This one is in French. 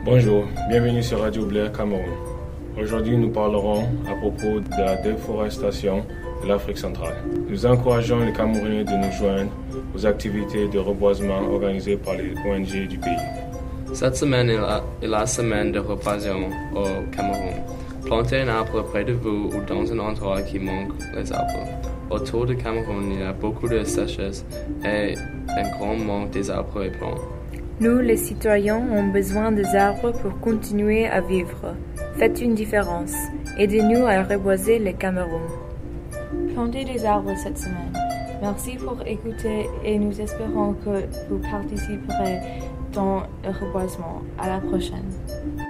Bonjour, bienvenue sur Radio Blair Cameroun. Aujourd'hui, nous parlerons à propos de la déforestation de l'Afrique centrale. Nous encourageons les Camerounais de nous joindre aux activités de reboisement organisées par les ONG du pays. Cette semaine est la semaine de reboisement au Cameroun. Plantez un arbre près de vous ou dans un endroit qui manque les arbres. Autour du Cameroun, il y a beaucoup de sécheresse et un grand manque des arbres et plantes. Nous, les citoyens, avons besoin des arbres pour continuer à vivre. Faites une différence. Aidez-nous à reboiser le Cameroun. Plantez des arbres cette semaine. Merci pour écouter et nous espérons que vous participerez dans le reboisement. À la prochaine.